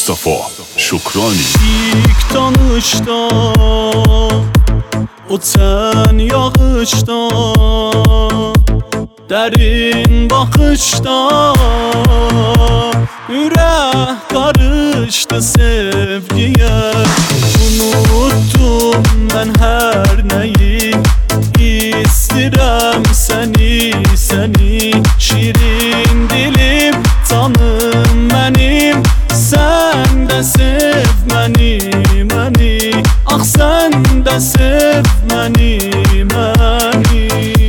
Mustafa Şukrani. İlk tanışda, o ten yağışda, derin bakışta, yürek karıştı sevgiye. Unuttum ben her neyi, İstirem seni, seni. Şirin dilim, tanım benim, sen de sev beni, beni. Ah sen de sev beni, beni.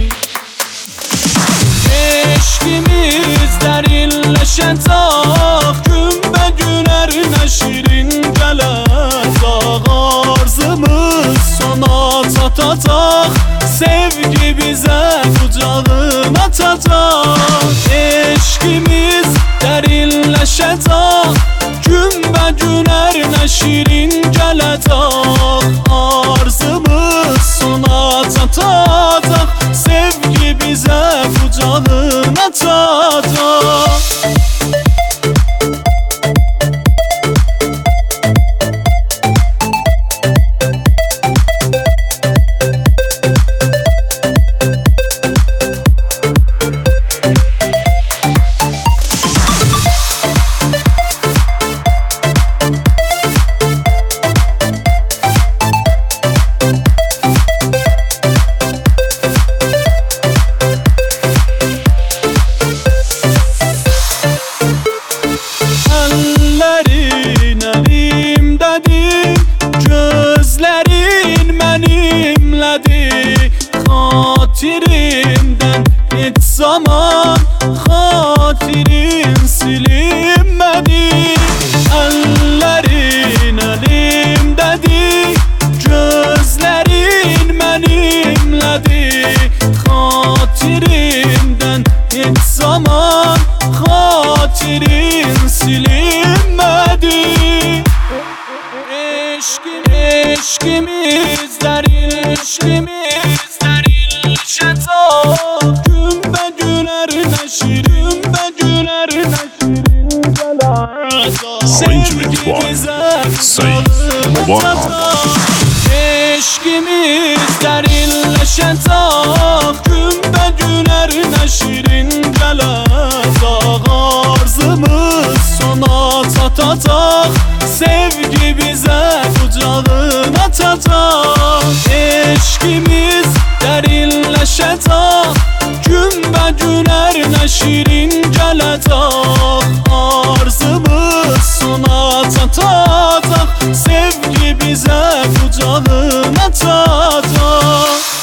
Eşkimiz derinleşecek, gün be gün erine şirin gelecek. Arzımız sona çatacak, sevgi bize kucağını açacak. Eşkimiz derinleşecek, gün be gün erine şirin gelecek. Arzımız sona çatacak, sevgi bize kucağını açacak. Ellerin elimdedir, gözlerin benimledir. Hatirimden hiç zaman hatirin silinmedi. Ellerin elimdedir, gözlerin benimledir. Hatirimden hiç zaman hatirin silinmedi. Eşkimiz derinleşecek, gün be gün erine şirin, be gün erine şirin gelecek. Sevgi bize kucağını açacak. Eşkimiz derinleşecek, gün be gün erine şirin gelecek. Arzımız sona çatacak, sevgi bize kucağını açacak. Eşkimiz derinleşecek, gün be gün erine şirin gelecek. Arzımız sona çatacak, sevgi bize kucağını açacak.